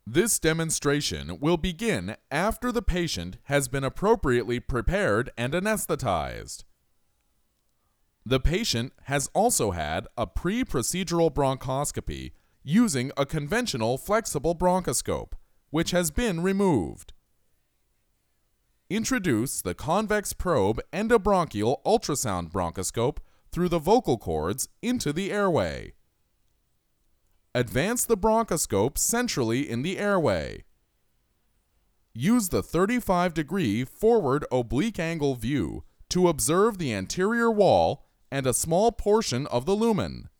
This demonstration will begin after the patient has been appropriately prepared and anesthetized. The patient has also had a pre-procedural bronchoscopy using a conventional flexible bronchoscope, which has been removed. Introduce the convex probe endobronchial ultrasound bronchoscope through the vocal cords into the airway. Advance the bronchoscope centrally in the airway. Use the 35-degree forward oblique angle view to observe the anterior wall and a small portion of the lumen.